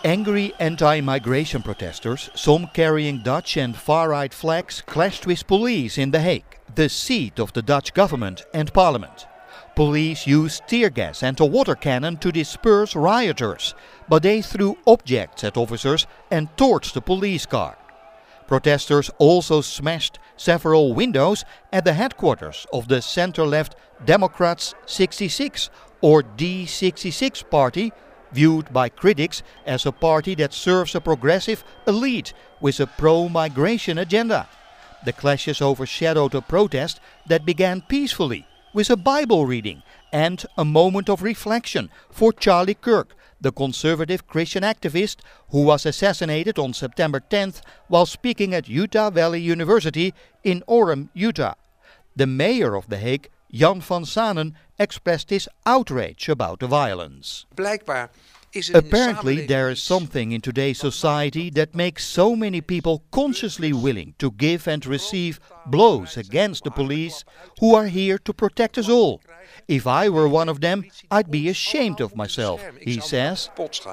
Angry anti-migration protesters, some carrying Dutch and far-right flags, clashed with police in The Hague, the seat of the Dutch government and parliament. Police used tear gas and a water cannon to disperse rioters, but they threw objects at officers and torched the police car. Protesters also smashed several windows at the headquarters of the center-left Democrats 66 or D66 party, viewed by critics as a party that serves a progressive elite with a pro-migration agenda. The clashes overshadowed a protest that began peacefully with a Bible reading and a moment of reflection for Charlie Kirk, the conservative Christian activist who was assassinated on September 10th while speaking at Utah Valley University in Orem, Utah. The mayor of The Hague, Jan van Zanen, expressed his outrage about the violence. Apparently there is something in today's society that makes so many people consciously willing to give and receive blows against the police who are here to protect us all. If I were one of them, I'd be ashamed of myself, he says.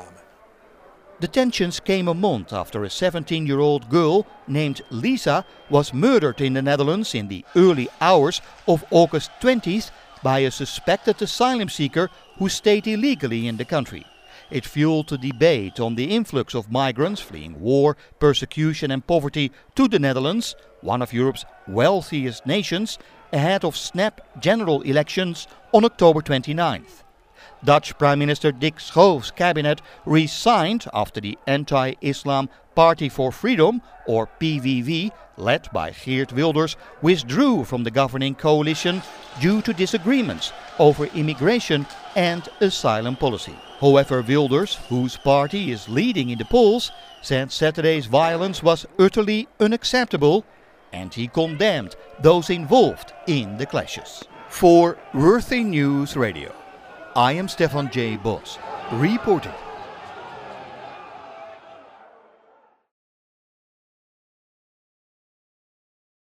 The tensions came a month after a 17-year-old girl named Lisa was murdered in the Netherlands in the early hours of August 20th by a suspected asylum seeker who stayed illegally in the country. It fueled a debate on the influx of migrants fleeing war, persecution and poverty to the Netherlands, one of Europe's wealthiest nations, ahead of snap general elections on October 29th. Dutch Prime Minister Dick Schoof's cabinet resigned after the anti-Islam Party for Freedom, or PVV, led by Geert Wilders, withdrew from the governing coalition due to disagreements over immigration and asylum policy. However, Wilders, whose party is leading in the polls, said Saturday's violence was utterly unacceptable and he condemned those involved in the clashes. For Worthy News Radio, I am Stefan J. Bos, reporting